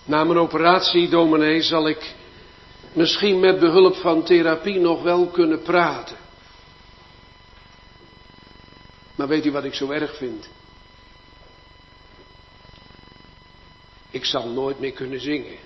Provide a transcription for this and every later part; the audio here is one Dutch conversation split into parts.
Na mijn operatie, dominee, zal ik misschien met behulp van therapie nog wel kunnen praten. Maar weet u wat ik zo erg vind? Ik zal nooit meer kunnen zingen.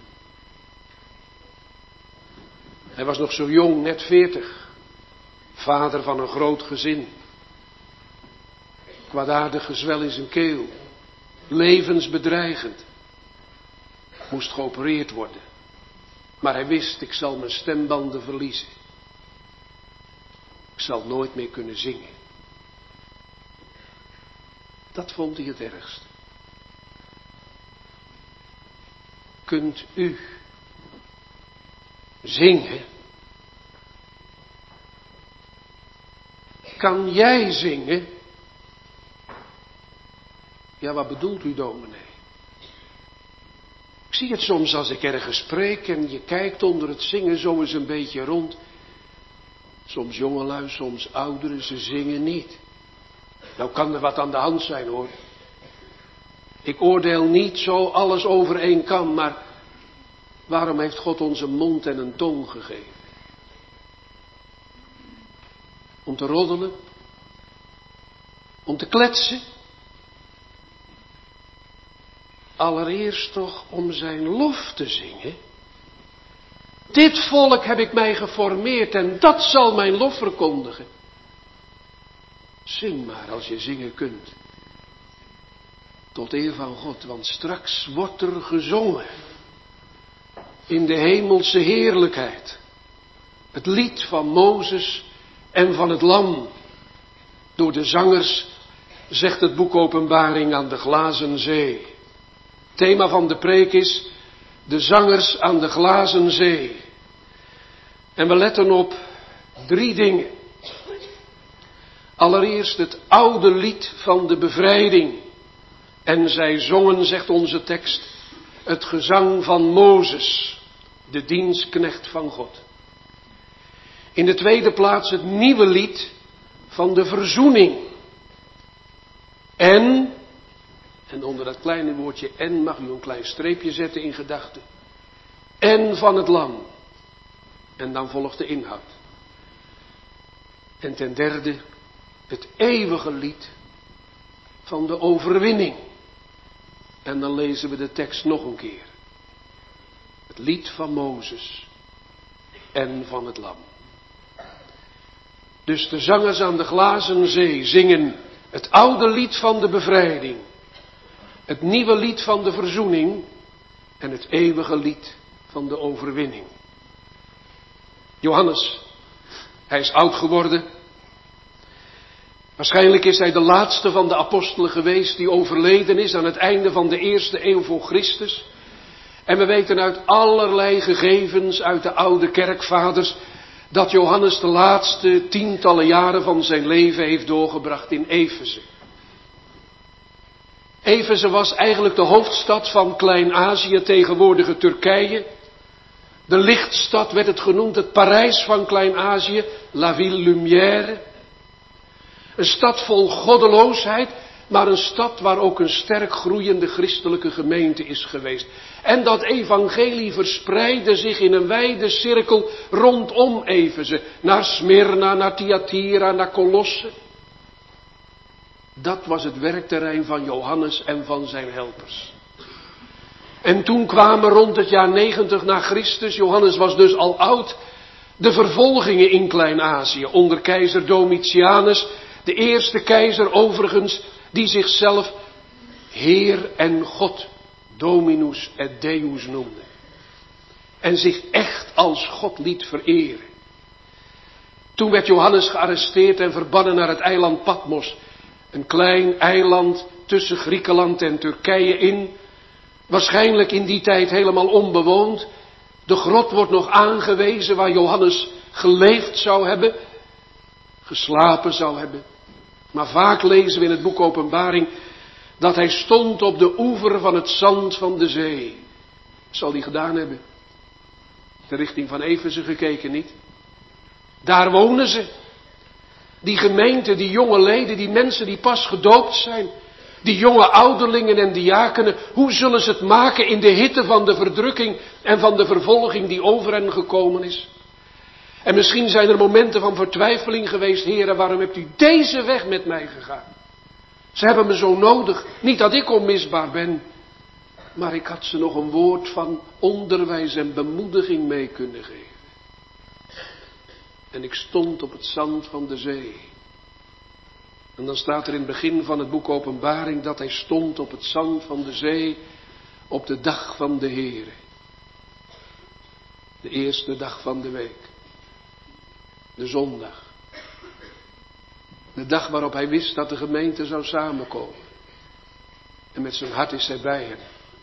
Hij was nog zo jong, net 40. Vader van een groot gezin. Kwaadaardig gezwel in zijn keel. Levensbedreigend. Moest geopereerd worden. Maar hij wist, ik zal mijn stembanden verliezen. Ik zal nooit meer kunnen zingen. Dat vond hij het ergst. Kunt u zingen? Kan jij zingen? Ja, wat bedoelt u, dominee? Ik zie het soms als ik ergens spreek en je kijkt onder het zingen zo eens een beetje rond. Soms jongelui, soms ouderen, ze zingen niet. Nou kan er wat aan de hand zijn, hoor. Ik oordeel niet zo alles over één kam, maar waarom heeft God ons een mond en een tong gegeven? Om te roddelen? Om te kletsen? Allereerst toch om zijn lof te zingen. Dit volk heb ik mij geformeerd en dat zal mijn lof verkondigen. Zing maar als je zingen kunt. Tot eer van God, want straks wordt er gezongen. In de hemelse heerlijkheid. Het lied van Mozes en van het Lam. Door de zangers, zegt het boek Openbaring, aan de glazen zee. Thema van de preek is de zangers aan de glazen zee. En we letten op 3 dingen. Allereerst het oude lied van de bevrijding. En zij zongen, zegt onze tekst, het gezang van Mozes, de dienstknecht van God. In de tweede plaats het nieuwe lied van de verzoening. En onder dat kleine woordje en mag u een klein streepje zetten in gedachten. En van het Lam. En dan volgt de inhoud. En ten derde het eeuwige lied van de overwinning. En dan lezen we de tekst nog een keer. Het lied van Mozes en van het Lam. Dus de zangers aan de glazen zee zingen het oude lied van de bevrijding. Het nieuwe lied van de verzoening en het eeuwige lied van de overwinning. Johannes, hij is oud geworden. Waarschijnlijk is hij de laatste van de apostelen geweest die overleden is aan het einde van de 1e eeuw voor Christus. En we weten uit allerlei gegevens uit de oude kerkvaders dat Johannes de laatste tientallen jaren van zijn leven heeft doorgebracht in Efeze. Efeze was eigenlijk de hoofdstad van Klein-Azië, tegenwoordige Turkije. De lichtstad werd het genoemd, het Parijs van Klein-Azië, La Ville Lumière. Een stad vol goddeloosheid, maar een stad waar ook een sterk groeiende christelijke gemeente is geweest. En dat evangelie verspreidde zich in een wijde cirkel rondom Efeze, naar Smyrna, naar Thyatira, naar Colosse. Dat was het werkterrein van Johannes en van zijn helpers. En toen kwamen rond het jaar 90 na Christus, Johannes was dus al oud, de vervolgingen in Klein-Azië onder keizer Domitianus, de eerste keizer overigens, die zichzelf Heer en God, Dominus et Deus noemde. En zich echt als God liet vereren. Toen werd Johannes gearresteerd en verbannen naar het eiland Patmos. Een klein eiland tussen Griekenland en Turkije in. Waarschijnlijk in die tijd helemaal onbewoond. De grot wordt nog aangewezen waar Johannes geleefd zou hebben. Geslapen zou hebben. Maar vaak lezen we in het boek Openbaring dat hij stond op de oever van het zand van de zee. Dat zal hij gedaan hebben. De richting van Efeze gekeken niet. Daar wonen ze. Die gemeente, die jonge leden, die mensen die pas gedoopt zijn. Die jonge ouderlingen en diakenen, hoe zullen ze het maken in de hitte van de verdrukking en van de vervolging die over hen gekomen is? En misschien zijn er momenten van vertwijfeling geweest. Heere, waarom hebt u deze weg met mij gegaan? Ze hebben me zo nodig. Niet dat ik onmisbaar ben. Maar ik had ze nog een woord van onderwijs en bemoediging mee kunnen geven. En ik stond op het zand van de zee. En dan staat er in het begin van het boek Openbaring dat hij stond op het zand van de zee op de dag van de Heere. De eerste dag van de week. De zondag. De dag waarop hij wist dat de gemeente zou samenkomen. En met zijn hart is hij bij hem.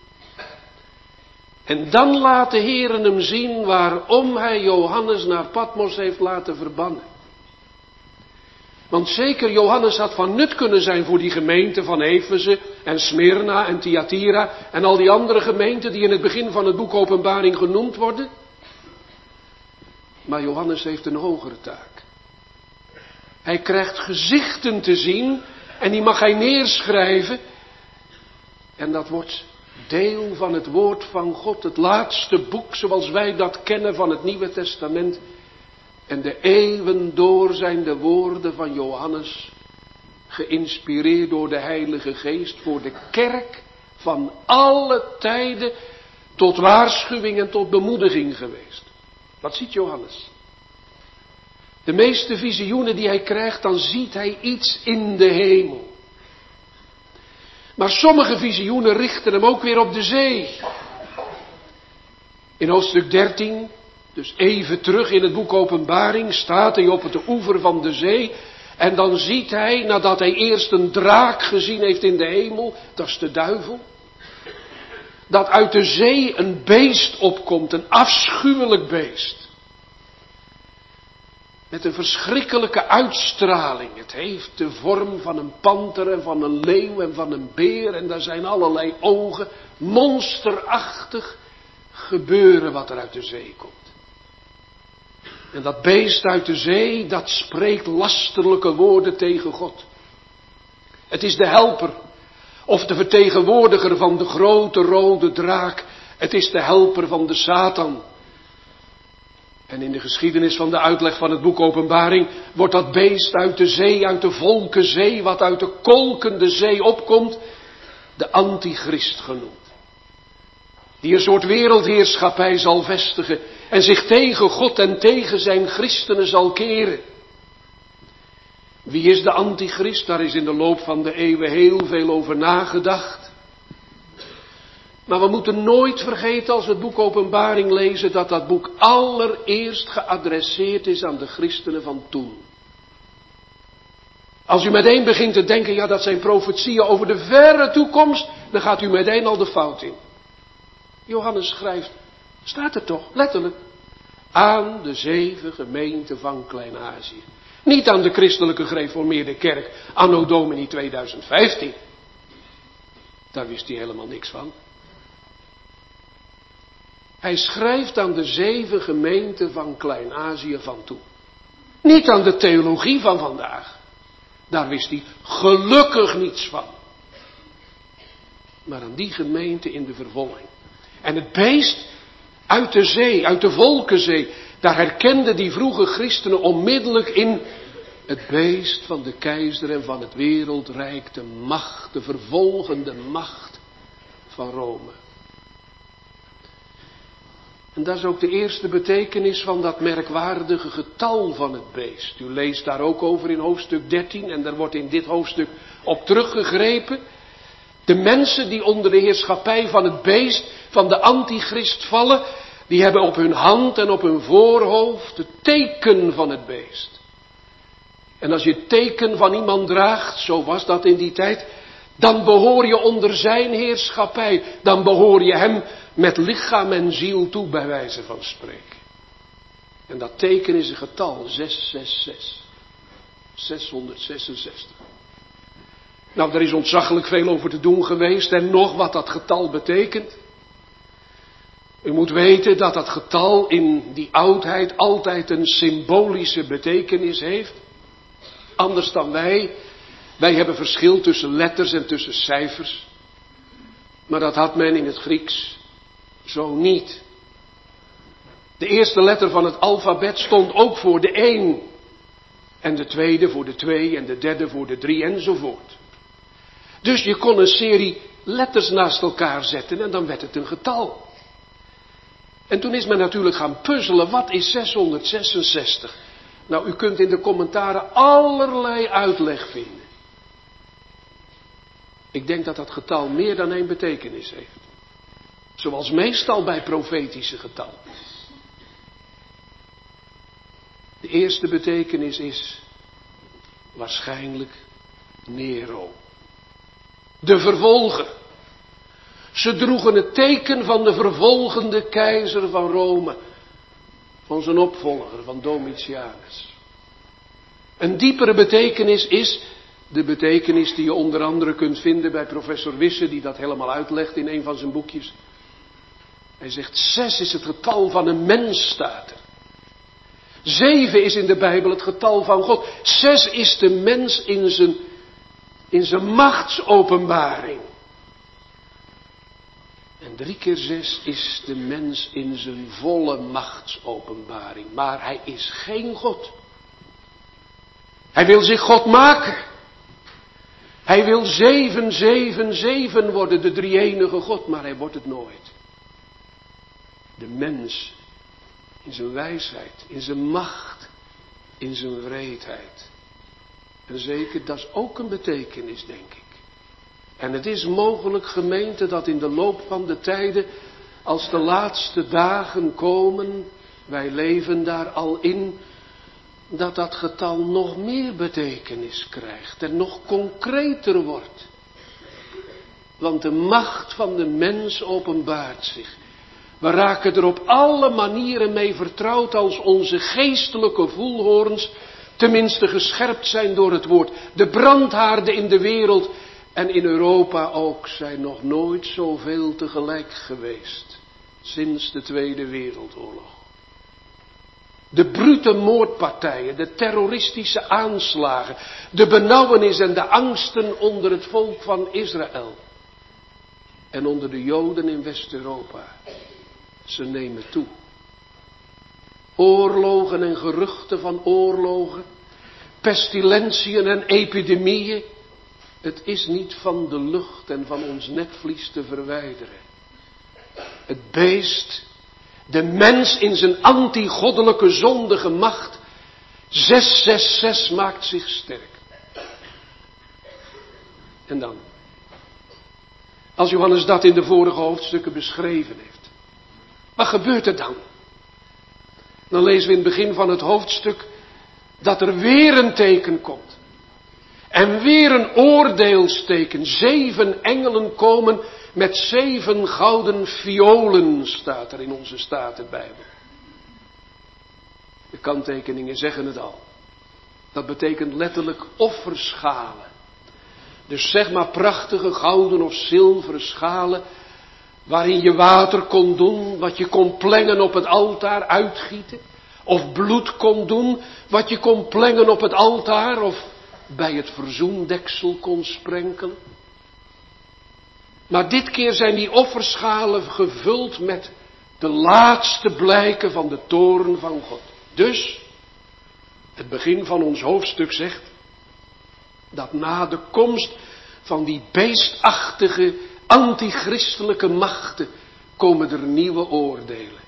En dan laat de Heere hem zien waarom hij Johannes naar Patmos heeft laten verbannen. Want zeker Johannes had van nut kunnen zijn voor die gemeenten van Efeze en Smyrna en Thyatira en al die andere gemeenten die in het begin van het boek Openbaring genoemd worden. Maar Johannes heeft een hogere taak. Hij krijgt gezichten te zien en die mag hij neerschrijven. En dat wordt deel van het woord van God, het laatste boek zoals wij dat kennen van het Nieuwe Testament. En de eeuwen door zijn de woorden van Johannes, geïnspireerd door de Heilige Geest, voor de kerk van alle tijden tot waarschuwing en tot bemoediging geweest. Wat ziet Johannes? De meeste visioenen die hij krijgt, dan ziet hij iets in de hemel. Maar sommige visioenen richten hem ook weer op de zee. In hoofdstuk 13, dus even terug in het boek Openbaring, staat hij op de oever van de zee. En dan ziet hij, nadat hij eerst een draak gezien heeft in de hemel, dat is de duivel. Dat uit de zee een beest opkomt, een afschuwelijk beest. Met een verschrikkelijke uitstraling. Het heeft de vorm van een panter en van een leeuw en van een beer. En daar zijn allerlei ogen. Monsterachtig gebeuren wat er uit de zee komt. En dat beest uit de zee, dat spreekt lasterlijke woorden tegen God. Het is de helper. Of de vertegenwoordiger van de grote rode draak. Het is de helper van de Satan. En in de geschiedenis van de uitleg van het boek Openbaring wordt dat beest uit de zee, uit de volkenzee, wat uit de kolkende zee opkomt, de antichrist genoemd. Die een soort wereldheerschappij zal vestigen en zich tegen God en tegen zijn christenen zal keren. Wie is de antichrist? Daar is in de loop van de eeuwen heel veel over nagedacht. Maar we moeten nooit vergeten als we het boek Openbaring lezen dat dat boek allereerst geadresseerd is aan de christenen van toen. Als u meteen begint te denken, ja dat zijn profetieën over de verre toekomst, dan gaat u meteen al de fout in. Johannes schrijft, staat er toch, letterlijk, aan de 7 gemeenten van Klein-Azië. Niet aan de christelijke gereformeerde kerk anno domini 2015. Daar wist hij helemaal niks van. Hij schrijft aan de 7 gemeenten van Klein-Azië van toen. Niet aan de theologie van vandaag. Daar wist hij gelukkig niets van. Maar aan die gemeente in de vervolging. En het beest uit de zee, uit de volkenzee, daar herkenden die vroege christenen onmiddellijk in het beest van de keizer en van het wereldrijk, de macht, de vervolgende macht van Rome. En dat is ook de eerste betekenis van dat merkwaardige getal van het beest. U leest daar ook over in hoofdstuk 13 en daar wordt in dit hoofdstuk op teruggegrepen. De mensen die onder de heerschappij van het beest, van de antichrist vallen, die hebben op hun hand en op hun voorhoofd het teken van het beest. En als je het teken van iemand draagt, zo was dat in die tijd, dan behoor je onder zijn heerschappij. Dan behoor je hem met lichaam en ziel toe, bij wijze van spreken. En dat teken is een getal, 666. 666. Nou, daar is ontzaglijk veel over te doen geweest en nog wat dat getal betekent. U moet weten dat dat getal in die oudheid altijd een symbolische betekenis heeft. Anders dan wij, Wij hebben verschil tussen letters en tussen cijfers. Maar dat had men in het Grieks zo niet. De eerste letter van het alfabet stond ook voor de 1. En de tweede voor de 2 en de derde voor de 3 enzovoort. Dus je kon een serie letters naast elkaar zetten en dan werd het een getal. En toen is men natuurlijk gaan puzzelen, wat is 666? Nou, u kunt in de commentaren allerlei uitleg vinden. Ik denk dat dat getal meer dan 1 betekenis heeft. Zoals meestal bij profetische getallen. De eerste betekenis is waarschijnlijk Nero. De vervolger. Ze droegen het teken van de vervolgende keizer van Rome. Van zijn opvolger, van Domitianus. Een diepere betekenis is de betekenis die je onder andere kunt vinden bij professor Wisse, die dat helemaal uitlegt in een van zijn boekjes. Hij zegt, 6 is het getal van een mens, staat er. 7 is in de Bijbel het getal van God. 6 is de mens in zijn machtsopenbaring. En 3 keer 6 is de mens in zijn volle machtsopenbaring. Maar hij is geen God. Hij wil zich God maken. Hij wil 777 worden, de drie-enige God, maar hij wordt het nooit. De mens in zijn wijsheid, in zijn macht, in zijn wreedheid. En zeker, dat is ook een betekenis, denk ik. En het is mogelijk, gemeente, dat in de loop van de tijden, als de laatste dagen komen, wij leven daar al in, dat dat getal nog meer betekenis krijgt en nog concreter wordt. Want de macht van de mens openbaart zich. We raken er op alle manieren mee vertrouwd als onze geestelijke voelhoorns tenminste gescherpt zijn door het woord. De brandhaarden in de wereld en in Europa ook zijn nog nooit zoveel tegelijk geweest sinds de Tweede Wereldoorlog. De brute moordpartijen, de terroristische aanslagen, de benauwenis en de angsten onder het volk van Israël en onder de Joden in West-Europa. Ze nemen toe. Oorlogen en geruchten van oorlogen, pestilentiën en epidemieën. Het is niet van de lucht en van ons netvlies te verwijderen. Het beest, de mens in zijn antigoddelijke zondige macht, 666 maakt zich sterk. En dan, als Johannes dat in de vorige hoofdstukken beschreven heeft, wat gebeurt er dan? Dan lezen we in het begin van het hoofdstuk dat er weer een teken komt. En weer een oordeelsteken. 7 engelen komen met 7 gouden violen, staat er in onze Statenbijbel. De kanttekeningen zeggen het al. Dat betekent letterlijk offerschalen. Dus zeg maar prachtige gouden of zilveren schalen, waarin je water kon doen, wat je kon plengen op het altaar, uitgieten. Of bloed kon doen, wat je kon plengen op het altaar, of bij het verzoendeksel kon sprenkelen. Maar dit keer zijn die offerschalen gevuld met de laatste blijken van de toorn van God. Dus, het begin van ons hoofdstuk zegt, dat na de komst van die beestachtige, antichristelijke machten, komen er nieuwe oordelen.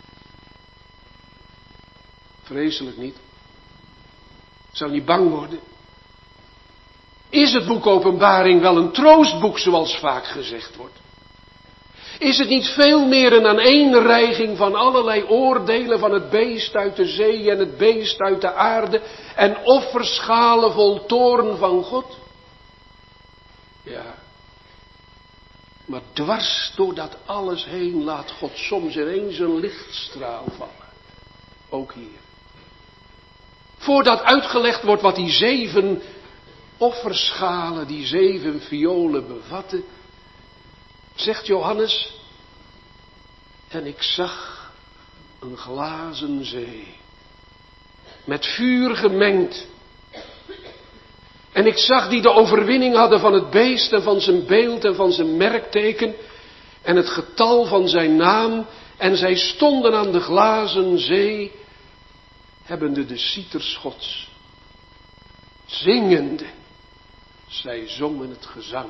Vreselijk niet? Zou niet bang worden? Is het boek Openbaring wel een troostboek, zoals vaak gezegd wordt? Is het niet veel meer een aaneenreiging van allerlei oordelen van het beest uit de zee en het beest uit de aarde en offerschalen vol toorn van God? Ja. Maar dwars door dat alles heen laat God soms ineens een lichtstraal vallen. Ook hier. Voordat uitgelegd wordt wat die 7 offerschalen, die 7 violen bevatten, zegt Johannes, en ik zag een glazen zee, met vuur gemengd. En ik zag die de overwinning hadden van het beest en van zijn beeld en van zijn merkteken en het getal van zijn naam. En zij stonden aan de glazen zee, hebbende de citers Gods. Zingende, zij zongen het gezang.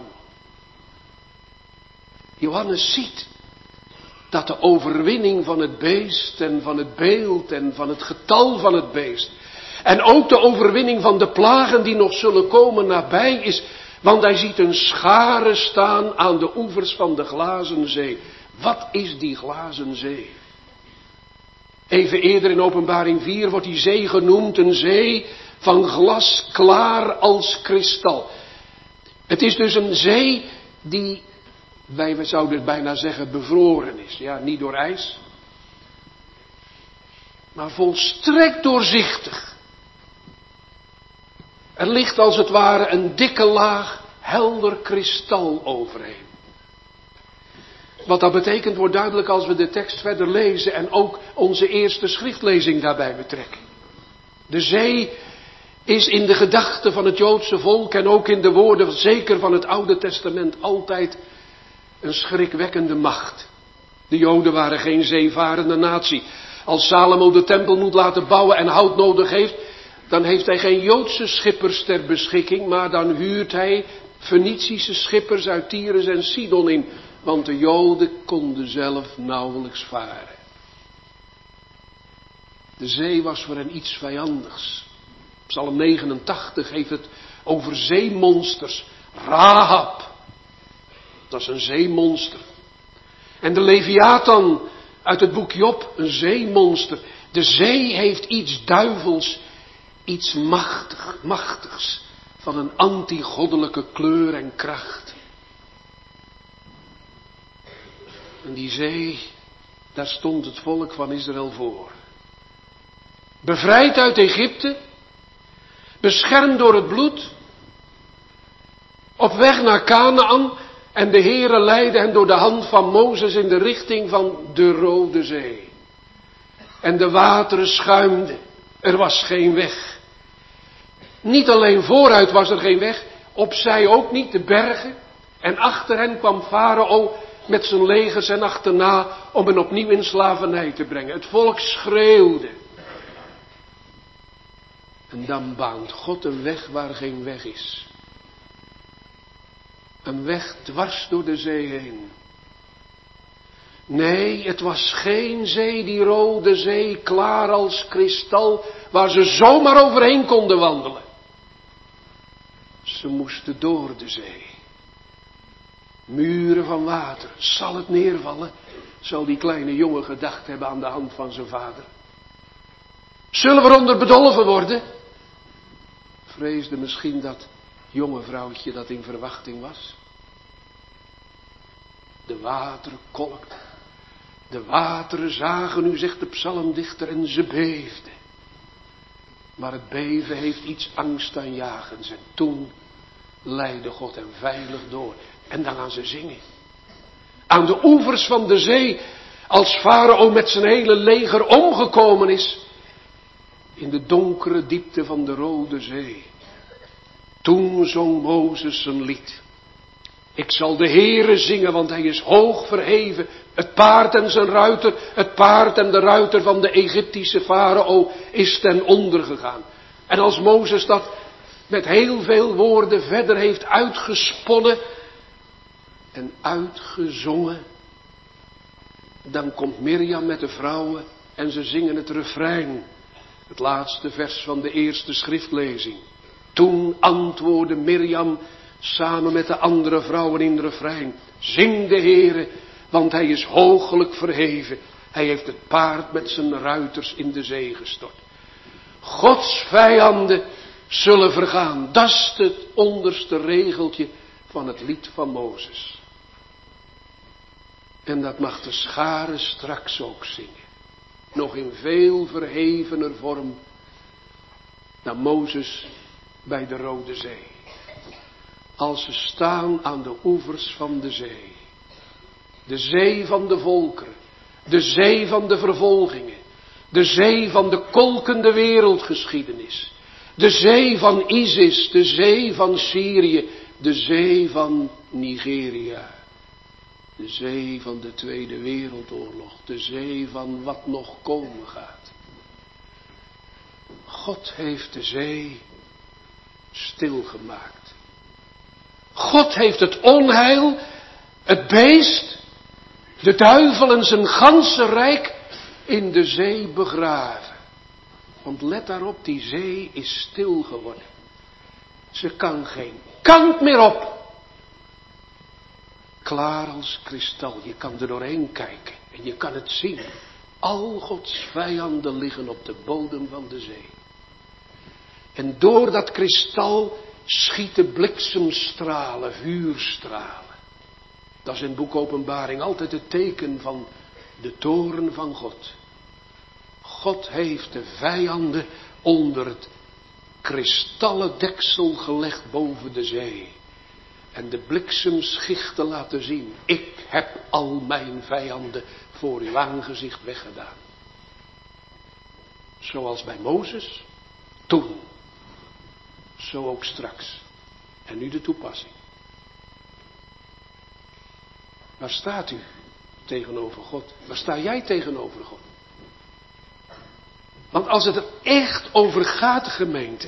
Johannes ziet dat de overwinning van het beest en van het beeld en van het getal van het beest en ook de overwinning van de plagen die nog zullen komen nabij is. Want hij ziet een schare staan aan de oevers van de glazen zee. Wat is die glazen zee? Even eerder in Openbaring 4 wordt die zee genoemd een zee van glas klaar als kristal. Het is dus een zee die, wij zouden bijna zeggen, bevroren is. Ja, niet door ijs, maar volstrekt doorzichtig. Er ligt als het ware een dikke laag helder kristal overheen. Wat dat betekent wordt duidelijk als we de tekst verder lezen en ook onze eerste schriftlezing daarbij betrekken. De zee is in de gedachten van het Joodse volk en ook in de woorden zeker van het Oude Testament altijd een schrikwekkende macht. De Joden waren geen zeevarende natie. Als Salomo de tempel moet laten bouwen en hout nodig heeft, dan heeft hij geen Joodse schippers ter beschikking, maar dan huurt hij Fenicische schippers uit Tyrus en Sidon in, want de Joden konden zelf nauwelijks varen. De zee was voor hen iets vijandigs. Psalm 89 heeft het over zeemonsters. Rahab, dat is een zeemonster. En de Leviathan uit het boek Job, een zeemonster. De zee heeft iets duivels, iets machtigs, van een antigoddelijke kleur en kracht. En die zee, daar stond het volk van Israël voor. Bevrijd uit Egypte, beschermd door het bloed, op weg naar Kanaan en de Heere leidde hen door de hand van Mozes in de richting van de Rode Zee. En de wateren schuimden, er was geen weg. Niet alleen vooruit was er geen weg, opzij ook niet, de bergen. En achter hen kwam Farao met zijn legers en achterna om hen opnieuw in slavernij te brengen. Het volk schreeuwde. En dan baant God een weg waar geen weg is. Een weg dwars door de zee heen. Nee, het was geen zee, die Rode Zee, klaar als kristal, waar ze zomaar overheen konden wandelen. Ze moesten door de zee. Muren van water. Zal het neervallen? Zal die kleine jongen gedacht hebben aan de hand van zijn vader. Zullen we eronder bedolven worden? Vreesde misschien dat jonge vrouwtje dat in verwachting was. De wateren kolkten. De wateren zagen nu, zegt de psalmdichter, en ze beefden. Maar het beven heeft iets angstaanjagends. En toen leidde God hen veilig door. En dan gaan ze zingen. Aan de oevers van de zee, als Farao met zijn hele leger omgekomen is. In de donkere diepte van de Rode Zee. Toen zong Mozes een lied. Ik zal de Heere zingen, want hij is hoog verheven. Het paard en zijn ruiter, het paard en de ruiter van de Egyptische farao is ten onder gegaan. En als Mozes dat met heel veel woorden verder heeft uitgesponnen en uitgezongen, dan komt Mirjam met de vrouwen en ze zingen het refrein. Het laatste vers van de eerste schriftlezing. Toen antwoordde Mirjam samen met de andere vrouwen in het refrein. Zing de Heere, want hij is hoogelijk verheven. Hij heeft het paard met zijn ruiters in de zee gestort. Gods vijanden zullen vergaan. Dat is het onderste regeltje van het lied van Mozes. En dat mag de schare straks ook zingen. Nog in veel verhevener vorm dan Mozes bij de Rode Zee. Als ze staan aan de oevers van de zee. De zee van de volkeren. De zee van de vervolgingen. De zee van de kolkende wereldgeschiedenis. De zee van ISIS, de zee van Syrië, de zee van Nigeria. De zee van de Tweede Wereldoorlog, de zee van wat nog komen gaat. God heeft de zee stilgemaakt. God heeft het onheil, het beest, de duivel en zijn ganse rijk in de zee begraven. Want let daarop, die zee is stil geworden. Ze kan geen kant meer op. Klaar als kristal, je kan er doorheen kijken en je kan het zien. Al Gods vijanden liggen op de bodem van de zee. En door dat kristal schieten bliksemstralen, vuurstralen. Dat is in het boek Openbaring altijd het teken van de toorn van God. God heeft de vijanden onder het kristallen deksel gelegd boven de zee. En de bliksemschichten laten zien. Ik heb al mijn vijanden voor uw aangezicht weggedaan. Zoals bij Mozes, toen. Zo ook straks. En nu de toepassing. Waar staat u tegenover God? Waar sta jij tegenover God? Want als het er echt over gaat, gemeente,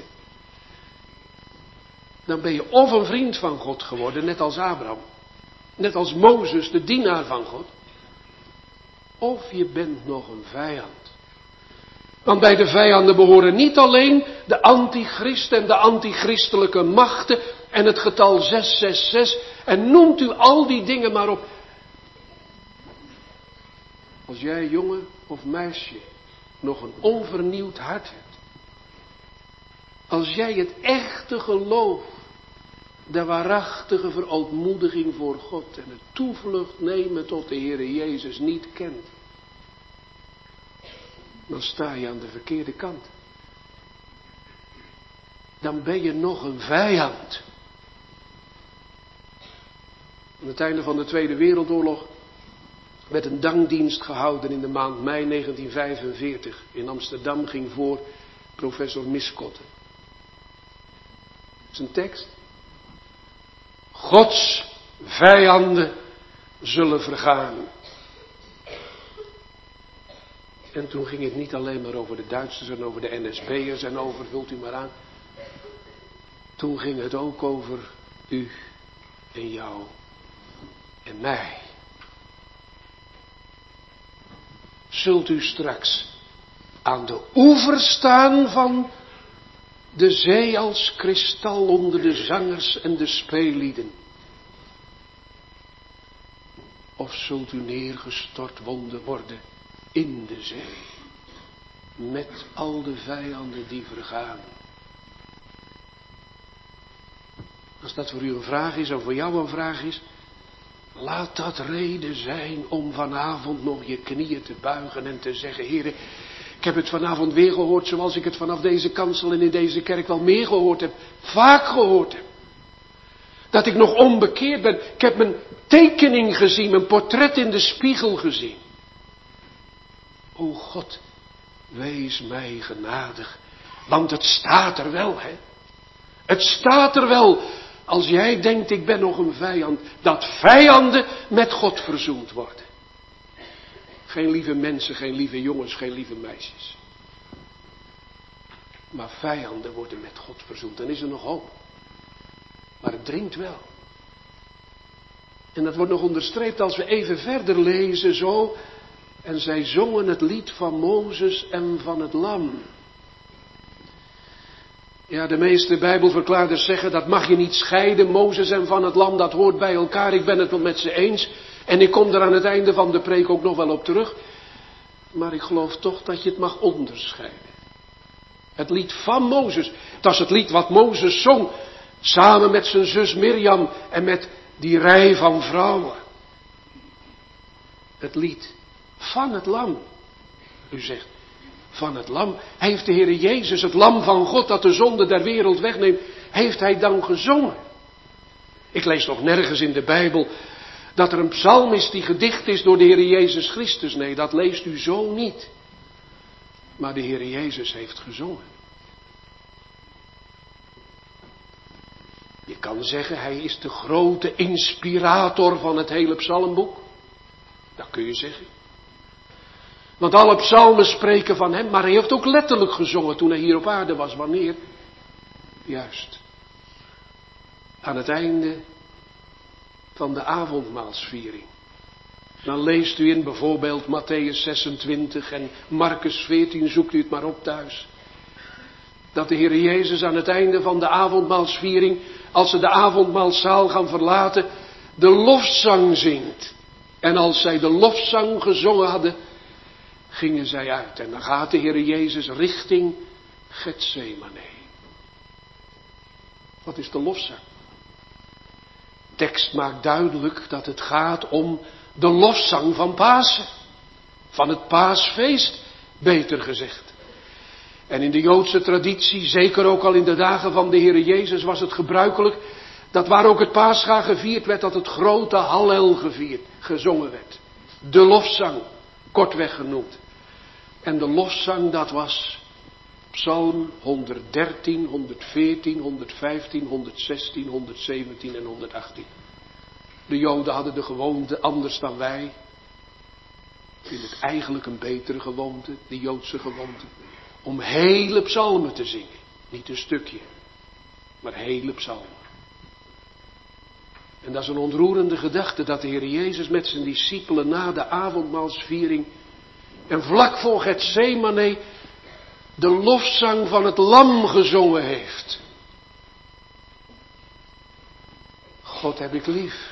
dan ben je of een vriend van God geworden, net als Abraham. Net als Mozes, de dienaar van God. Of je bent nog een vijand. Want bij de vijanden behoren niet alleen de antichrist en de antichristelijke machten en het getal 666. En noemt u al die dingen maar op. Als jij, jongen of meisje, nog een onvernieuwd hart hebt. Als jij het echte geloof, de waarachtige verootmoediging voor God en het toevlucht nemen tot de Heere Jezus niet kent. Dan sta je aan de verkeerde kant. Dan ben je nog een vijand. Aan het einde van de Tweede Wereldoorlog werd een dankdienst gehouden in de maand mei 1945. In Amsterdam ging voor professor Miskotten. Zijn tekst. Gods vijanden zullen vergaan. En toen ging het niet alleen maar over de Duitsers en over de NSB'ers en over, vult u maar aan. Toen ging het ook over u en jou en mij. Zult u straks aan de oever staan van de zee als kristal onder de zangers en de speellieden? Of zult u neergestort worden in de zee, met al de vijanden die vergaan? Als dat voor u een vraag is, en voor jou een vraag is, laat dat reden zijn om vanavond nog je knieën te buigen en te zeggen, Heere, ik heb het vanavond weer gehoord zoals ik het vanaf deze kansel en in deze kerk wel meer gehoord heb, vaak gehoord heb. Dat ik nog onbekeerd ben. Ik heb mijn tekening gezien, mijn portret in de spiegel gezien. O God, wees mij genadig, want het staat er wel, hè. Het staat er wel, als jij denkt ik ben nog een vijand, dat vijanden met God verzoend worden. Geen lieve mensen, geen lieve jongens, geen lieve meisjes. Maar vijanden worden met God verzoend. Dan is er nog hoop. Maar het dringt wel. En dat wordt nog onderstreept als we even verder lezen zo. En zij zongen het lied van Mozes en van het lam. Ja, de meeste Bijbelverklaarders zeggen dat mag je niet scheiden. Mozes en van het lam, dat hoort bij elkaar. Ik ben het wel met ze eens. En ik kom er aan het einde van de preek ook nog wel op terug. Maar ik geloof toch dat je het mag onderscheiden. Het lied van Mozes. Dat is het lied wat Mozes zong. Samen met zijn zus Mirjam en met die rij van vrouwen. Het lied van het lam. U zegt, van het lam. Heeft de Heere Jezus, het lam van God dat de zonde der wereld wegneemt, heeft hij dan gezongen? Ik lees nog nergens in de Bijbel dat er een psalm is die gedicht is door de Heere Jezus Christus. Nee, dat leest u zo niet. Maar de Heere Jezus heeft gezongen. Je kan zeggen, hij is de grote inspirator van het hele psalmboek. Dat kun je zeggen. Want alle psalmen spreken van hem, maar hij heeft ook letterlijk gezongen toen hij hier op aarde was. Wanneer? Juist. Aan het einde van de avondmaalsviering. Dan leest u in bijvoorbeeld Mattheüs 26 en Marcus 14, zoekt u het maar op thuis. Dat de Heer Jezus aan het einde van de avondmaalsviering, als ze de avondmaalszaal gaan verlaten, de lofzang zingt. En als zij de lofzang gezongen hadden, gingen zij uit. En dan gaat de Heer Jezus richting Getsemane. Wat is de lofzang? De tekst maakt duidelijk dat het gaat om de lofzang van Pasen. Van het paasfeest, beter gezegd. En in de Joodse traditie, zeker ook al in de dagen van de Heer Jezus, was het gebruikelijk dat waar ook het Pascha gevierd werd, dat het grote Hallel gezongen werd. De lofzang, kortweg genoemd. En de lofzang, dat was Psalm 113, 114, 115, 116, 117 en 118. De Joden hadden de gewoonte, anders dan wij. Ik vind het eigenlijk een betere gewoonte, die Joodse gewoonte. Om hele psalmen te zingen. Niet een stukje, maar hele psalmen. En dat is een ontroerende gedachte dat de Heer Jezus met zijn discipelen na de avondmaalsviering en vlak voor Getsemane de lofzang van het lam gezongen heeft. God heb ik lief.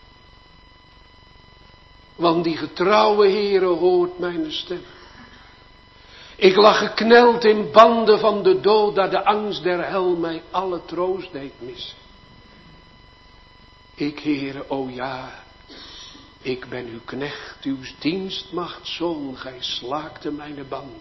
Want die getrouwe Heere hoort mijn stem. Ik lag gekneld in banden van de dood, dat de angst der hel mij alle troost deed missen. Ik, Heere, o ja, ik ben uw knecht, uw dienstmachtzoon, gij slaakte mijn banden.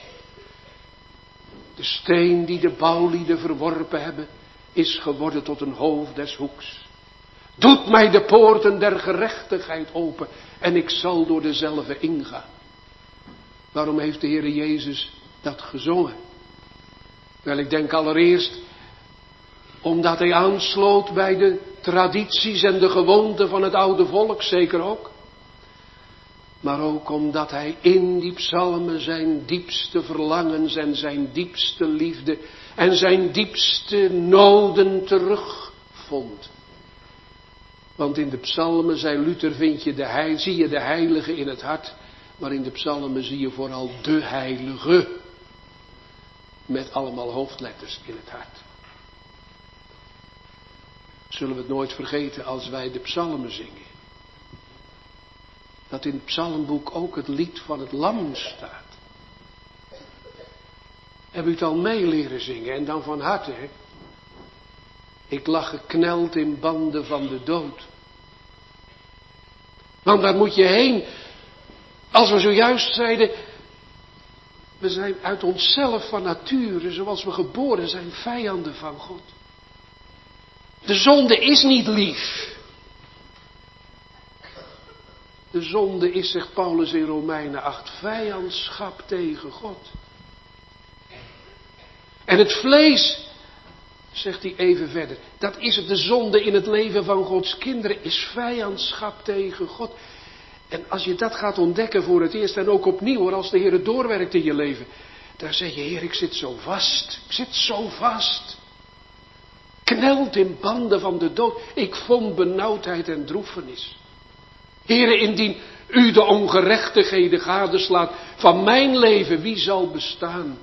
De steen die de bouwlieden verworpen hebben, is geworden tot een hoofd des hoeks. Doet mij de poorten der gerechtigheid open en ik zal door dezelfde ingaan. Waarom heeft de Heer Jezus dat gezongen? Wel, ik denk allereerst omdat hij aansloot bij de tradities en de gewoonten van het oude volk, zeker ook. Maar ook omdat hij in die psalmen zijn diepste verlangens en zijn diepste liefde en zijn diepste noden terugvond. Want in de psalmen, zei Luther, zie je de heilige in het hart. Maar in de psalmen zie je vooral de heilige. Met allemaal hoofdletters in het hart. Zullen we het nooit vergeten als wij de psalmen zingen. Dat in het psalmboek ook het lied van het lam staat. Heb u het al mee leren zingen en dan van harte, hè? Ik lag gekneld in banden van de dood. Want waar moet je heen? Als we zojuist zeiden, we zijn uit onszelf van nature, zoals we geboren zijn, vijanden van God. De zonde is niet lief. De zonde is, zegt Paulus in Romeinen 8, vijandschap tegen God. En het vlees, zegt hij even verder, dat is het, de zonde in het leven van Gods kinderen, is vijandschap tegen God. En als je dat gaat ontdekken voor het eerst en ook opnieuw, hoor, als de Heer het doorwerkt in je leven, dan zeg je, Heer, ik zit zo vast. Ik zit zo vast. Knelt in banden van de dood. Ik vond benauwdheid en droefenis. Heere, indien u de ongerechtigheden gadeslaat van mijn leven, wie zal bestaan?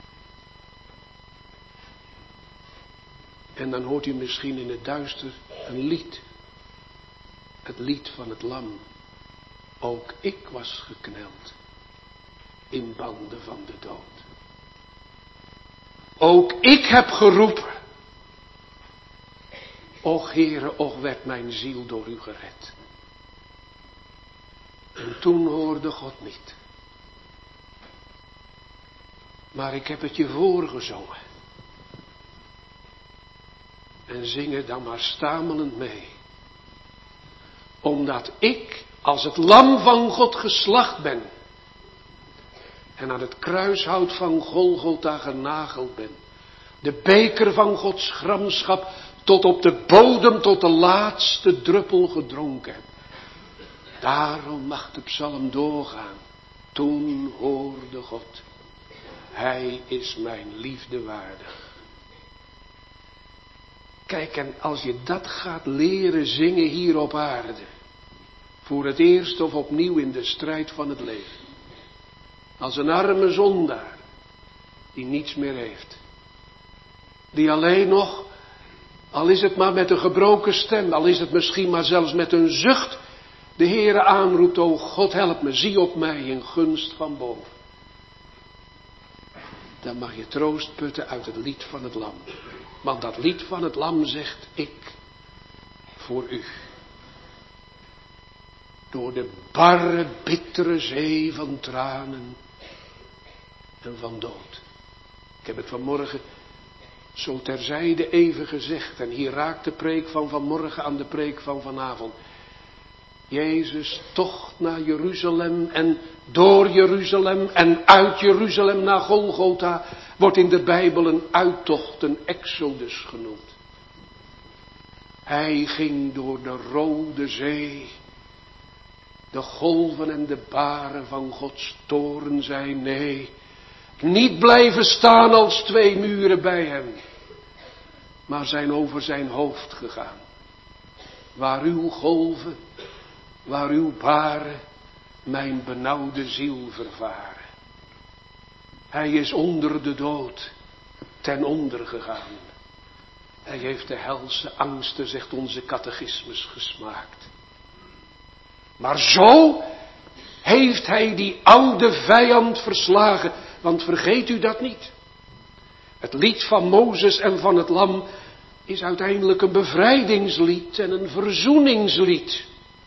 En dan hoort u misschien in het duister een lied. Het lied van het lam. Ook ik was gekneld in banden van de dood. Ook ik heb geroepen. Och Heere, och werd mijn ziel door u gered. En toen hoorde God niet. Maar ik heb het je voorgezongen. En zing er dan maar stamelend mee. Omdat ik als het lam van God geslacht ben. En aan het kruishout van Golgotha genageld ben. De beker van Gods gramschap tot op de bodem, tot de laatste druppel gedronken heb. Daarom mag de psalm doorgaan. Toen hoorde God, hij is mijn liefde waardig. Kijk, en als je dat gaat leren zingen hier op aarde, voor het eerst of opnieuw in de strijd van het leven, als een arme zondaar, die niets meer heeft, die alleen nog, al is het maar met een gebroken stem, al is het misschien maar zelfs met een zucht, de Heere aanroept, o God help me, zie op mij in gunst van boven. Dan mag je troost putten uit het lied van het lam. Want dat lied van het lam zegt, ik voor u. Door de barre, bittere zee van tranen en van dood. Ik heb het vanmorgen zo terzijde even gezegd. En hier raakt de preek van vanmorgen aan de preek van vanavond. Jezus tocht naar Jeruzalem en door Jeruzalem en uit Jeruzalem naar Golgotha wordt in de Bijbel een uittocht, een exodus genoemd. Hij ging door de Rode Zee. De golven en de baren van Gods toorn zijn nee. Niet blijven staan als twee muren bij hem. Maar zijn over zijn hoofd gegaan. Waar uw golven, waar uw baren mijn benauwde ziel vervaren. Hij is onder de dood ten onder gegaan. Hij heeft de helse angsten, zegt onze catechismus, gesmaakt. Maar zo heeft hij die oude vijand verslagen. Want vergeet u dat niet. Het lied van Mozes en van het lam is uiteindelijk een bevrijdingslied en een verzoeningslied.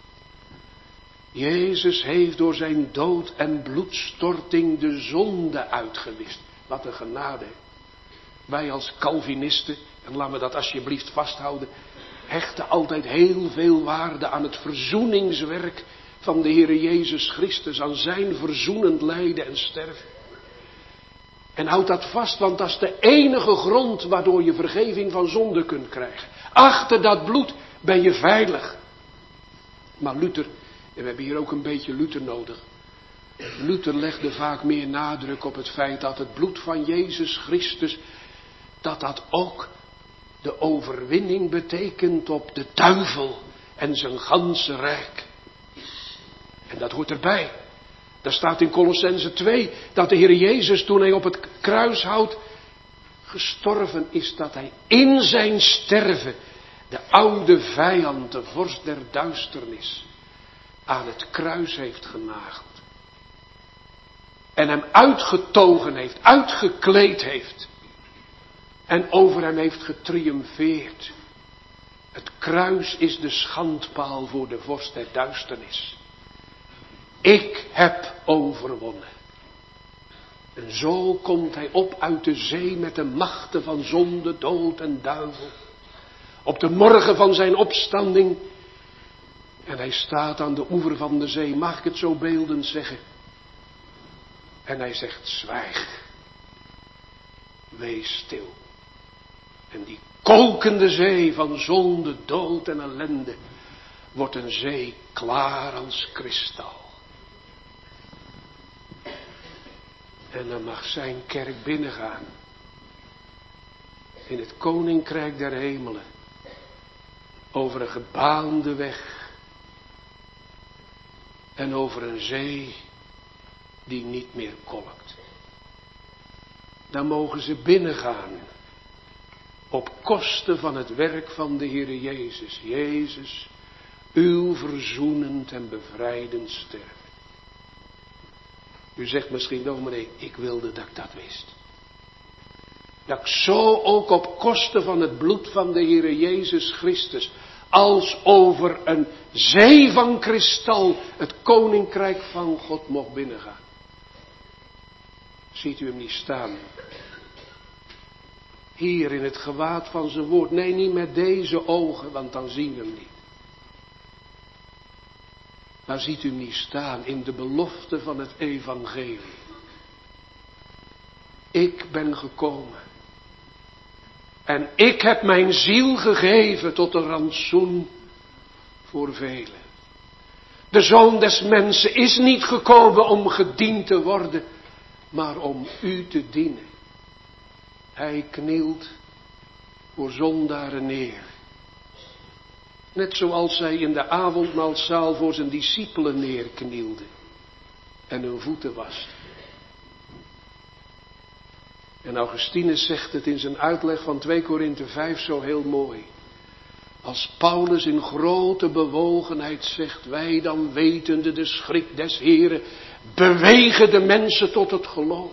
Jezus heeft door zijn dood en bloedstorting de zonde uitgewist. Wat een genade. Wij als Calvinisten, en laten we dat alsjeblieft vasthouden, hechten altijd heel veel waarde aan het verzoeningswerk van de Heere Jezus Christus, aan zijn verzoenend lijden en sterven. En houd dat vast, want dat is de enige grond waardoor je vergeving van zonde kunt krijgen. Achter dat bloed ben je veilig. Maar Luther, en we hebben hier ook een beetje Luther nodig. Luther legde vaak meer nadruk op het feit dat het bloed van Jezus Christus, dat ook de overwinning betekent op de duivel en zijn ganse rijk. En dat hoort erbij. Daar staat in Colossenzen 2 dat de Heer Jezus toen hij op het kruishout gestorven is, dat hij in zijn sterven de oude vijand, de vorst der duisternis, aan het kruis heeft genageld. En hem uitgetogen heeft, uitgekleed heeft. En over hem heeft getriumfeerd. Het kruis is de schandpaal voor de vorst der duisternis. Ik heb overwonnen. En zo komt hij op uit de zee met de machten van zonde, dood en duivel. Op de morgen van zijn opstanding. En hij staat aan de oever van de zee. Mag ik het zo beeldend zeggen? En hij zegt, zwijg. Wees stil. En die kokende zee van zonde, dood en ellende wordt een zee klaar als kristal. En dan mag zijn kerk binnengaan. In het koninkrijk der hemelen. Over een gebaande weg. En over een zee die niet meer kolkt. Dan mogen ze binnengaan. Op kosten van het werk van de Heere Jezus. Jezus, uw verzoenend en bevrijdend sterven. U zegt misschien, dominee, ik wilde dat ik dat wist. Dat ik zo ook op kosten van het bloed van de Heere Jezus Christus, als over een zee van kristal, het koninkrijk van God mocht binnengaan. Ziet u hem niet staan? Hier in het gewaad van zijn woord. Nee, niet met deze ogen, want dan zien we hem niet. Maar ziet u hem niet staan in de belofte van het evangelie. Ik ben gekomen En ik heb mijn ziel gegeven tot een rantsoen voor velen. De Zoon des Mensen is niet gekomen om gediend te worden, maar om u te dienen. Hij knielt voor zondaren neer. Net zoals hij in de avondmaalzaal voor zijn discipelen neerknielde en hun voeten waste. En Augustinus zegt het in zijn uitleg van 2 Korinthe 5 zo heel mooi. Als Paulus in grote bewogenheid zegt, wij dan wetende de schrik des Heren, bewegen de mensen tot het geloof.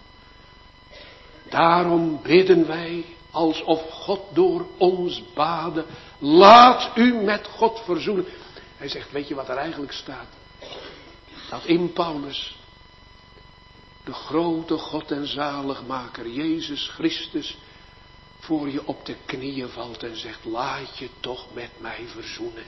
Daarom bidden wij, alsof God door ons bade, laat u met God verzoenen. Hij zegt, weet je wat er eigenlijk staat? Dat in Paulus de grote God en zaligmaker, Jezus Christus, voor je op de knieën valt en zegt, laat je toch met mij verzoenen.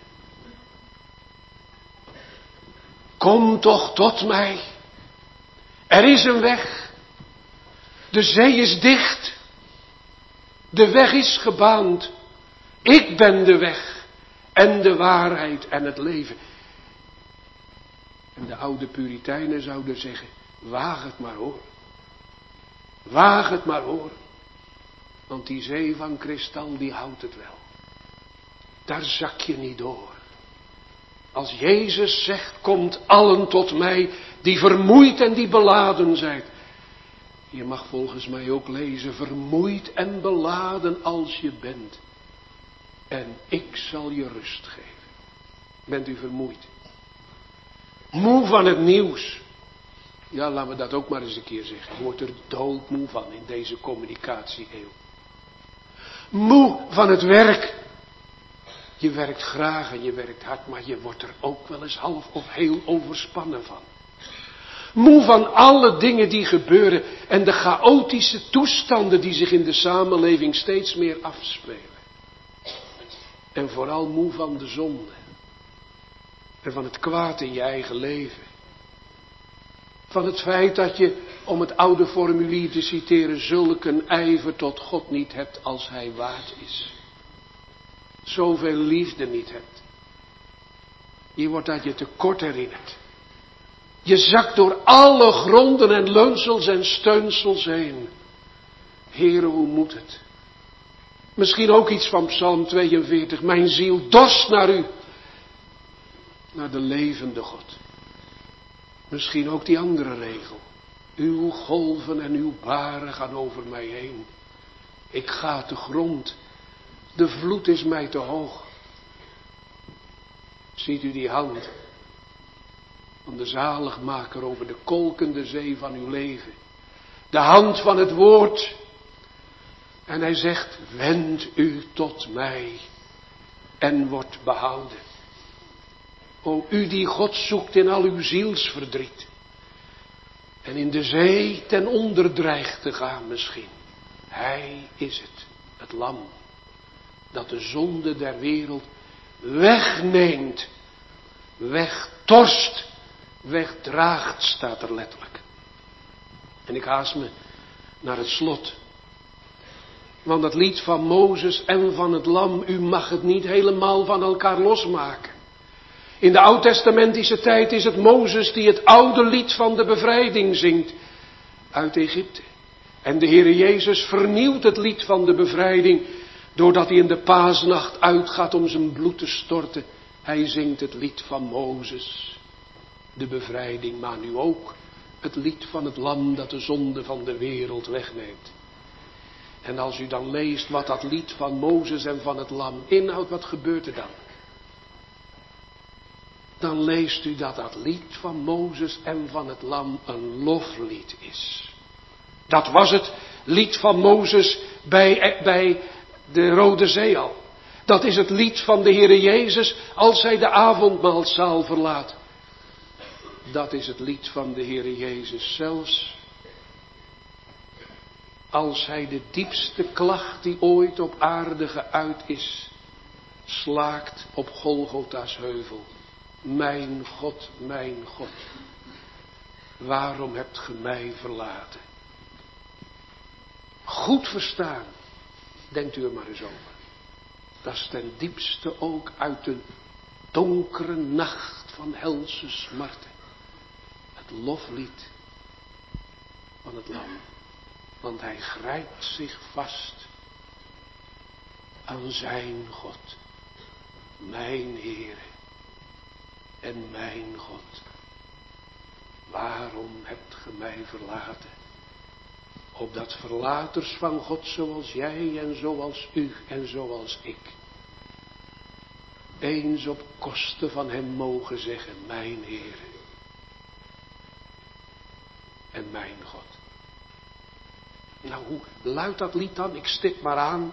Kom toch tot mij. Er is een weg. De zee is dicht. De weg is gebaand. Ik ben de weg en de waarheid en het leven. En de oude Puritijnen zouden zeggen, waag het maar hoor. Waag het maar hoor. Want die zee van kristal die houdt het wel. Daar zak je niet door. Als Jezus zegt, komt allen tot mij die vermoeid en die beladen zijn. Je mag volgens mij ook lezen, vermoeid en beladen als je bent. En ik zal je rust geven. Bent u vermoeid? Moe van het nieuws. Ja, laten we dat ook maar eens een keer zeggen. Je wordt er doodmoe van in deze communicatie-eeuw. Moe van het werk. Je werkt graag en je werkt hard, maar je wordt er ook wel eens half of heel overspannen van. Moe van alle dingen die gebeuren en de chaotische toestanden die zich in de samenleving steeds meer afspelen. En vooral moe van de zonde. En van het kwaad in je eigen leven. Van het feit dat je, om het oude formulier te citeren, zulk een ijver tot God niet hebt als hij waard is. Zoveel liefde niet hebt. Je wordt uit je tekort herinnerd. Je zakt door alle gronden en leunsels en steunsels heen. Heere, hoe moet het? Misschien ook iets van Psalm 42. Mijn ziel dorst naar u. Naar de levende God. Misschien ook die andere regel. Uw golven en uw baren gaan over mij heen. Ik ga te grond. De vloed is mij te hoog. Ziet u die hand van de zaligmaker over de kolkende zee van uw leven. De hand van het woord. En hij zegt, wend u tot mij en wordt behouden. O u die God zoekt in al uw zielsverdriet. En in de zee ten onder dreigt te gaan misschien. Hij is het lam. Dat de zonde der wereld wegneemt. Wegtorst. Wegdraagt staat er letterlijk. En ik haast me naar het slot. Want dat lied van Mozes en van het lam, u mag het niet helemaal van elkaar losmaken. In de oud-testamentische tijd is het Mozes die het oude lied van de bevrijding zingt uit Egypte. En de Heere Jezus vernieuwt het lied van de bevrijding doordat hij in de paasnacht uitgaat om zijn bloed te storten. Hij zingt het lied van Mozes, de bevrijding, maar nu ook het lied van het lam dat de zonde van de wereld wegneemt. En als u dan leest wat dat lied van Mozes en van het lam inhoudt, wat gebeurt er dan? Dan leest u dat dat lied van Mozes en van het lam een loflied is. Dat was het lied van Mozes bij de Rode Zee al. Dat is het lied van de Heere Jezus als hij de avondmaalzaal verlaat. Dat is het lied van de Heere Jezus zelfs als hij de diepste klacht die ooit op aarde geuit is, slaakt op Golgotha's heuvel. Mijn God, waarom hebt ge mij verlaten? Goed verstaan. Denkt u er maar eens over. Dat is ten diepste ook uit de donkere nacht van helse smarten. Het loflied van het lam. Want hij grijpt zich vast aan zijn God. Mijn Heere en mijn God. Waarom hebt ge mij verlaten? Opdat verlaters van God zoals jij en zoals u en zoals ik eens op kosten van hem mogen zeggen, mijn Heere en mijn God. Nou, hoe luidt dat lied dan? Ik stip maar aan.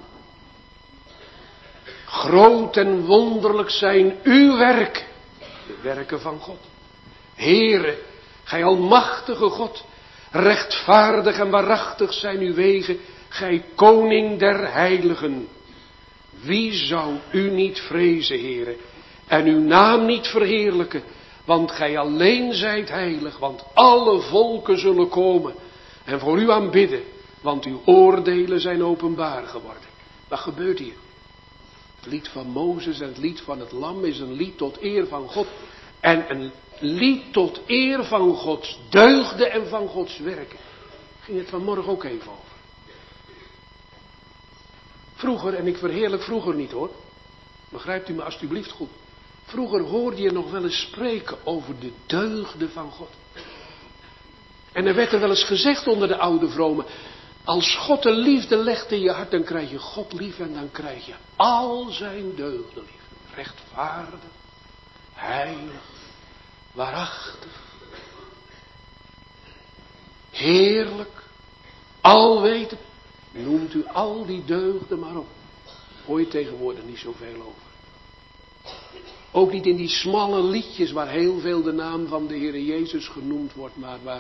Groot en wonderlijk zijn uw werken, de werken van God. Heere, gij almachtige God, rechtvaardig en waarachtig zijn uw wegen, gij koning der heiligen. Wie zou u niet vrezen, Heere, en uw naam niet verheerlijken, want gij alleen zijt heilig, want alle volken zullen komen en voor u aanbidden, want uw oordelen zijn openbaar geworden. Wat gebeurt hier? Het lied van Mozes en het lied van het lam is een lied tot eer van God en een lied tot eer van Gods deugden en van Gods werken. Ging het vanmorgen ook even over. Vroeger, en ik verheerlijk vroeger niet hoor, begrijpt u me alstublieft goed. Vroeger hoorde je nog wel eens spreken over de deugden van God. En er werd er wel eens gezegd onder de oude vromen, als God de liefde legt in je hart, dan krijg je God lief en dan krijg je al zijn deugden lief. Rechtvaardig, heilig, waarachtig, heerlijk, alwetend. Noemt u al die deugden maar op. Hoor je tegenwoordig niet zoveel over. Ook niet in die smalle liedjes waar heel veel de naam van de Heere Jezus genoemd wordt, maar waar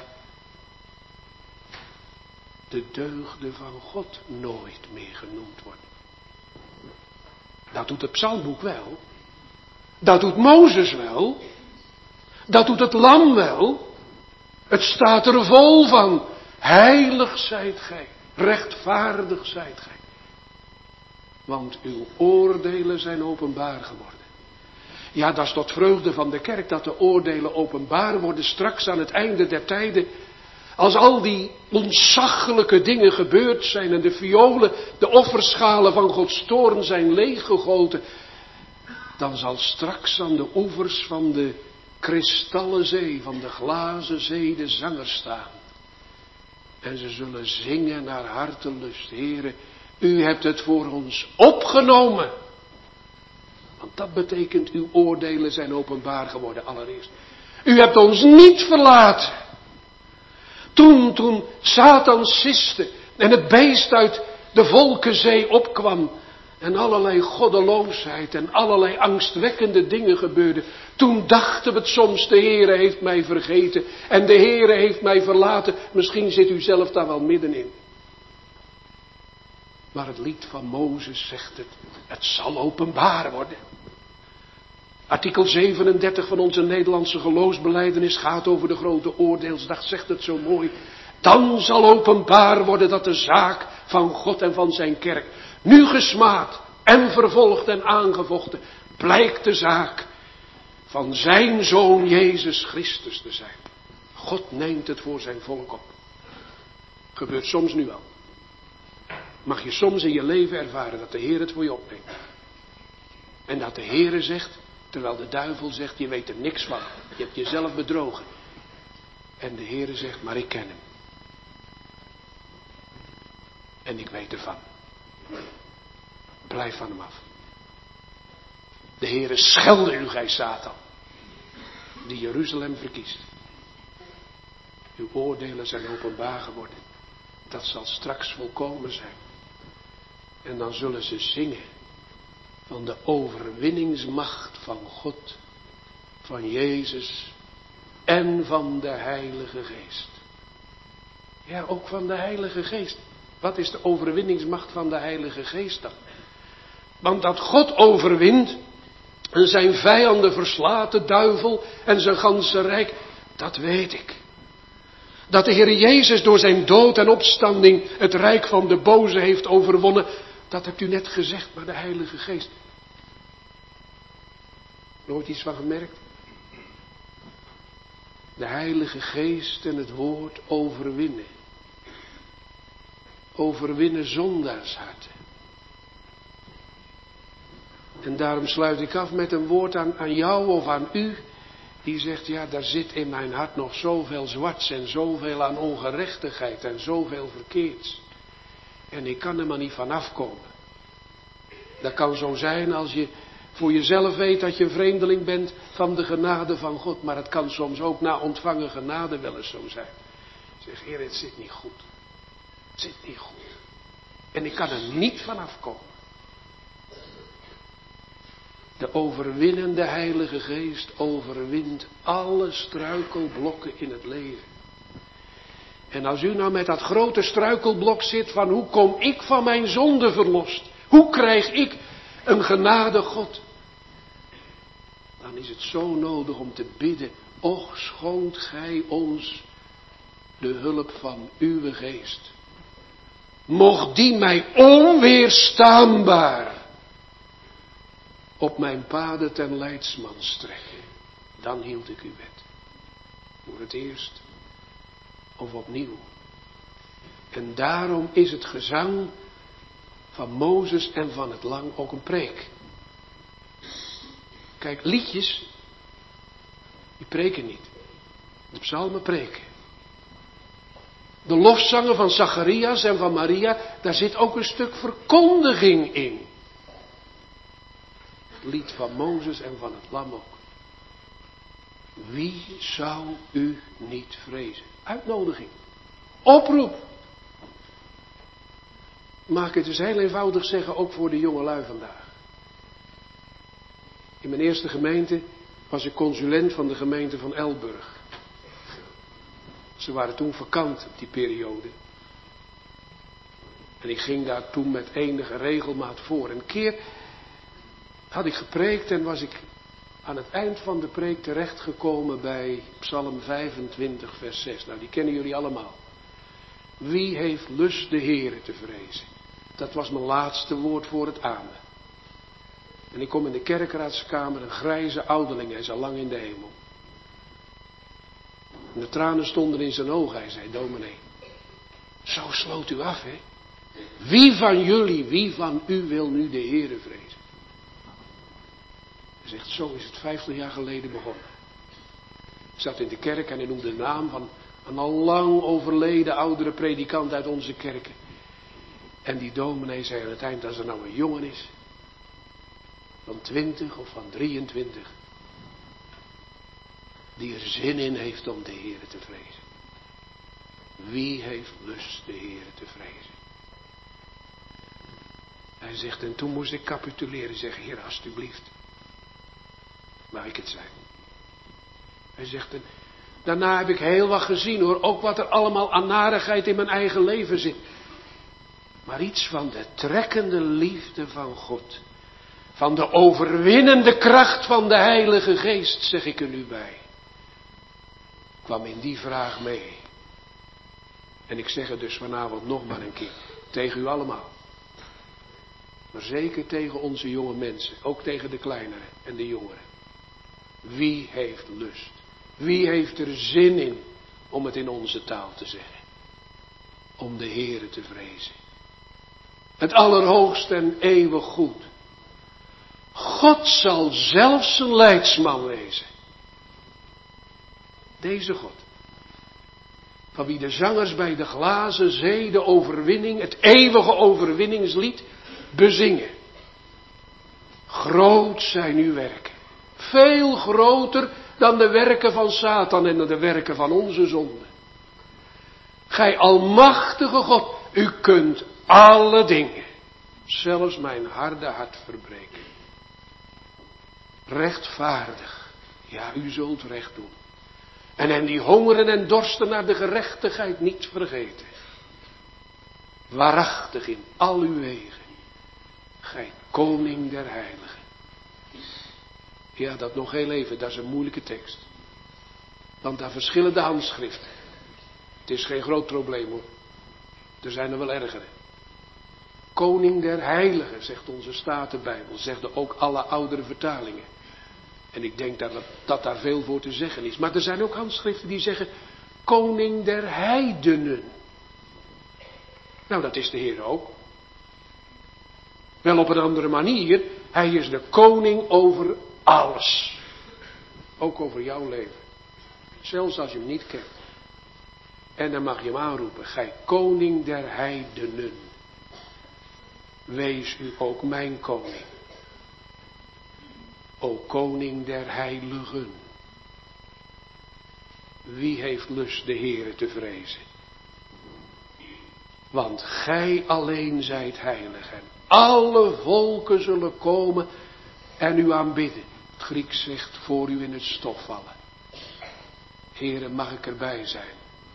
de deugden van God nooit meer genoemd wordt. Dat doet het psalmboek wel. Dat doet Mozes wel. Dat doet het lam wel. Het staat er vol van. Heilig zijt gij. Rechtvaardig zijt gij. Want uw oordelen zijn openbaar geworden. Ja, dat is tot vreugde van de kerk dat de oordelen openbaar worden straks aan het einde der tijden. Als al die ontzaglijke dingen gebeurd zijn en de violen, de offerschalen van Gods toorn zijn leeggegoten, dan zal straks aan de oevers van de kristallen zee, van de glazen zee, de zanger staan. En ze zullen zingen naar hartelust. Heere, u hebt het voor ons opgenomen. Want dat betekent uw oordelen zijn openbaar geworden allereerst. U hebt ons niet verlaten. Toen Satan siste en het beest uit de volkenzee opkwam en allerlei goddeloosheid en allerlei angstwekkende dingen gebeurden, toen dachten we het soms, de Heere heeft mij vergeten en de Heere heeft mij verlaten. Misschien zit u zelf daar wel middenin. Maar het lied van Mozes zegt het zal openbaar worden. Artikel 37 van onze Nederlandse geloofsbelijdenis gaat over de grote oordeelsdag, zegt het zo mooi. Dan zal openbaar worden dat de zaak van God en van zijn kerk, nu gesmaad en vervolgd en aangevochten, blijkt de zaak van zijn Zoon Jezus Christus te zijn. God neemt het voor zijn volk op. Gebeurt soms nu al. Mag je soms in je leven ervaren dat de Heer het voor je opneemt. En dat de Heer zegt, terwijl de duivel zegt, je weet er niks van. Je hebt jezelf bedrogen. En de Heer zegt, maar ik ken hem. En ik weet ervan. Blijf van hem af. De Heere schelde u, gij Satan, die Jeruzalem verkiest. Uw oordelen zijn openbaar geworden. Dat zal straks volkomen zijn. En dan zullen ze zingen van de overwinningsmacht van God, van Jezus en van de Heilige Geest. Ja, ook van de Heilige Geest. Wat is de overwinningsmacht van de Heilige Geest dan? Want dat God overwint en zijn vijanden verslaat, de duivel en zijn ganse rijk, dat weet ik. Dat de Heer Jezus door zijn dood en opstanding het rijk van de boze heeft overwonnen, dat hebt u net gezegd, maar de Heilige Geest. Nooit iets van gemerkt? De Heilige Geest en het woord overwinnen. Overwinnen zondaarsharten. En daarom sluit ik af met een woord aan jou of aan u. Die zegt, ja, daar zit in mijn hart nog zoveel zwarts en zoveel aan ongerechtigheid en zoveel verkeerds. En ik kan er maar niet van afkomen. Dat kan zo zijn als je voor jezelf weet dat je een vreemdeling bent van de genade van God. Maar het kan soms ook na ontvangen genade wel eens zo zijn. Zeg, Heer, het zit niet goed. Het zit niet goed. En ik kan er niet van afkomen. De overwinnende Heilige Geest overwint alle struikelblokken in het leven. En als u nou met dat grote struikelblok zit van hoe kom ik van mijn zonde verlost? Hoe krijg ik een genade God? Dan is het zo nodig om te bidden, och schonk gij ons de hulp van uw geest. Mocht die mij onweerstaanbaar op mijn paden ten leidsman strekken. Dan hield ik uw wet. Voor het eerst of opnieuw. En daarom is het gezang van Mozes en van het Lam ook een preek. Kijk, liedjes, die preken niet. De psalmen preken. De lofzangen van Zacharias en van Maria, daar zit ook een stuk verkondiging in. Het lied van Mozes en van het Lam ook. Wie zou u niet vrezen? Uitnodiging. Oproep. Mag ik het dus heel eenvoudig zeggen, ook voor de jongelui vandaag. In mijn eerste gemeente was ik consulent van de gemeente van Elburg. Ze waren toen vakant op die periode. En ik ging daar toen met enige regelmaat voor. Een keer had ik gepreekt en was ik aan het eind van de preek terechtgekomen bij Psalm 25 vers 6. Nou, die kennen jullie allemaal. Wie heeft lust de Heere te vrezen? Dat was mijn laatste woord voor het amen. En ik kom in de kerkraadskamer, een grijze ouderling, hij is al lang in de hemel. En de tranen stonden in zijn ogen, hij zei, dominee, zo sloot u af, hè? Wie van jullie, wie van u wil nu de Heere vrezen? Hij zegt, zo is het 50 jaar geleden begonnen. Ik zat in de kerk en hij noemde de naam van een al lang overleden oudere predikant uit onze kerken. En die dominee zei aan het eind, als er nou een jongen is, van 20 of van 23, die er zin in heeft om de Heere te vrezen. Wie heeft lust de Heere te vrezen? Hij zegt, en toen moest ik capituleren, zeggen, Heer, alstublieft, mag ik het zijn? Hij zegt, en daarna heb ik heel wat gezien hoor, ook wat er allemaal aan narigheid in mijn eigen leven zit. Maar iets van de trekkende liefde van God, van de overwinnende kracht van de Heilige Geest, zeg ik er nu bij, kwam in die vraag mee. En ik zeg het dus vanavond nog maar een keer, tegen u allemaal. Maar zeker tegen onze jonge mensen, ook tegen de kleineren en de jongeren. Wie heeft lust? Wie heeft er zin in, om het in onze taal te zeggen? Om de Heere te vrezen. Het allerhoogste en eeuwig goed. God zal zelfs zijn leidsman wezen. Deze God. Van wie de zangers bij de glazen zee de overwinning, het eeuwige overwinningslied bezingen. Groot zijn uw werken. Veel groter dan de werken van Satan en de werken van onze zonde. Gij almachtige God, u kunt alle dingen, zelfs mijn harde hart verbreken. Rechtvaardig, ja, u zult recht doen. En hen die hongeren en dorsten naar de gerechtigheid niet vergeten. Waarachtig in al uw wegen, gij koning der heiligen. Ja, dat nog heel even, dat is een moeilijke tekst. Want daar verschillen de handschriften. Het is geen groot probleem hoor. Er zijn er wel ergere. koning der heiligen, zegt onze Statenbijbel, zeggen ook alle oudere vertalingen. En ik denk dat daar veel voor te zeggen is. Maar er zijn ook handschriften die zeggen, koning der heidenen. Nou, dat is de Heer ook. Wel op een andere manier. Hij is de koning over alles. Ook over jouw leven. Zelfs als je hem niet kent. En dan mag je hem aanroepen. Gij koning der heidenen. Wees u ook mijn koning. O koning der heiligen. Wie heeft lust de Heere te vrezen? Want gij alleen zijt heilig. En alle volken zullen komen en u aanbidden. Het Grieks zegt voor u in het stof vallen. Heere, mag ik erbij zijn?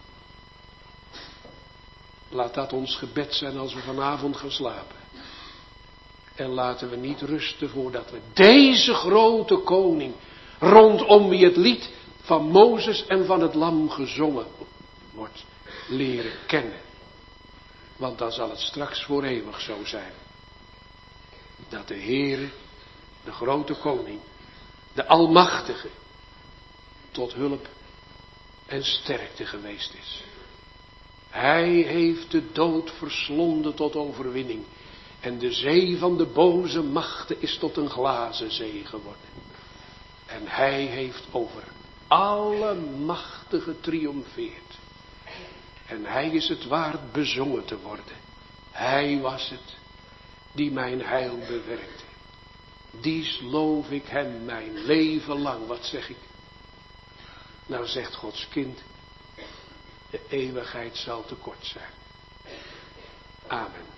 Laat dat ons gebed zijn als we vanavond gaan slapen. En laten we niet rusten voordat we deze grote koning, rondom wie het lied van Mozes en van het Lam gezongen wordt, leren kennen. Want dan zal het straks voor eeuwig zo zijn. Dat de Heere, de grote koning, de Almachtige, tot hulp en sterkte geweest is. Hij heeft de dood verslonden tot overwinning. En de zee van de boze machten is tot een glazen zee geworden. En hij heeft over alle machten getriomfeerd. En hij is het waard bezongen te worden. Hij was het die mijn heil bewerkte. Dies loof ik hem mijn leven lang. Wat zeg ik? Nou zegt Gods kind, de eeuwigheid zal te kort zijn. Amen.